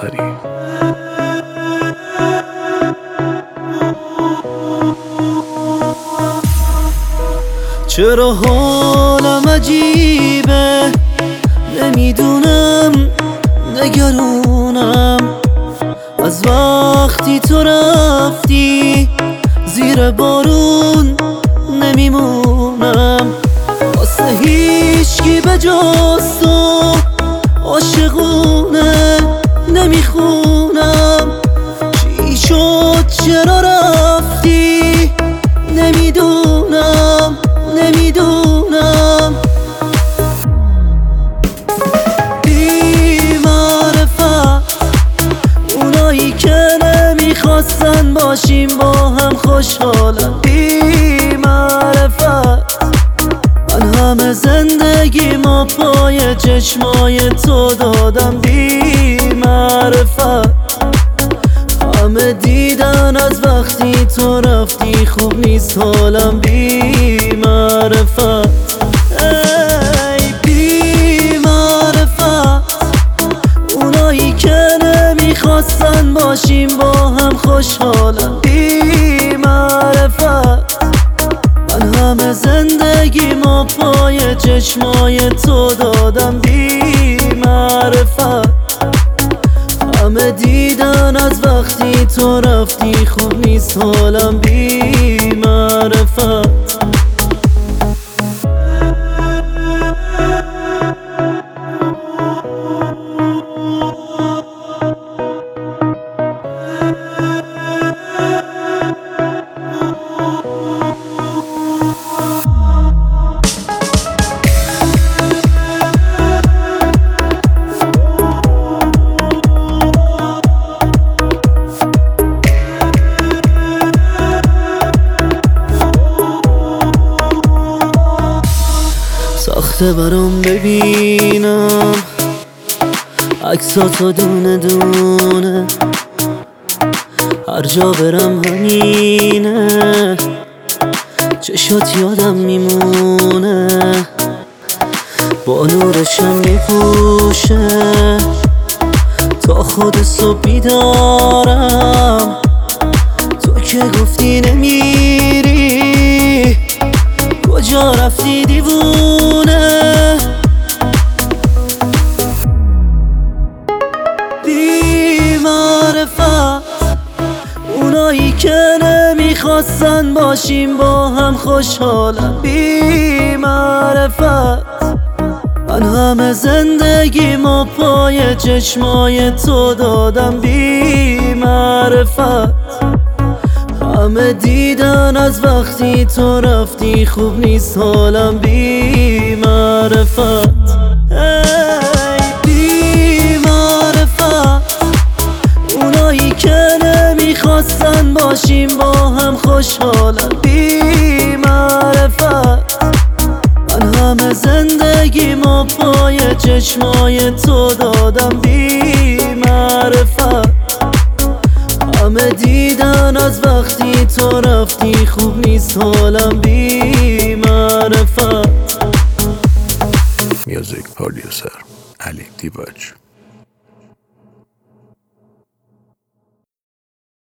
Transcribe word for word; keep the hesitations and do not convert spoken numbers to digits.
پادیوسری. چرا حالم عجیبه، نمیدونم نگرونم از وقتی تو رفتی، زیر بارون نمیمونم واسه هیچکی به جز تو، عاشقونه نمیخونم. چی شد چرا رفتی، نمیدونم نمیدونم. بی معرفت اونایی که نمیخواستن باشیم با هم خوشحالم. بی معرفت من همه زندگیمو پای چشمای تو دادم. بی معرفت همه دیدن از وقتی تو رفتی خوب نیست حالم. بی معرفت ای بی معرفت اونایی که نمیخواستن باشیم با هم خوشحالم. بی معرفت من همه زندگیمو پای چشمای تو دادم. بی معرفت همه دیدن از وقتی تو رفتی خوب نیست حالم. بی معرفت ساخته برام ببینم عکساتو دونه دونه، هر جا برم همینه، چشات یادم میمونه، با نورشم میپوشه تا خود صبح بیدارم. تو که گفتی نمیری، کجا رفتی دیوونه؟ بی معرفت اونایی که نمیخواستن باشیم با هم خوشحالم. بی معرفت من همه زندگیمو پای چشمای تو دادم. بی معرفت همه دیدن از وقتی تو رفتی خوب نیست حالم. بی معرفت ای بی معرفت اونایی که نمیخواستن باشیم با هم خوشحالم. بی معرفت من همه زندگیمو پای چشمای تو دادم. بی معرفت همه دیدن از وقتی تو رفتی خوب نیست حالم. بی معرفت. میوزیک پادیوسر علی دیباج.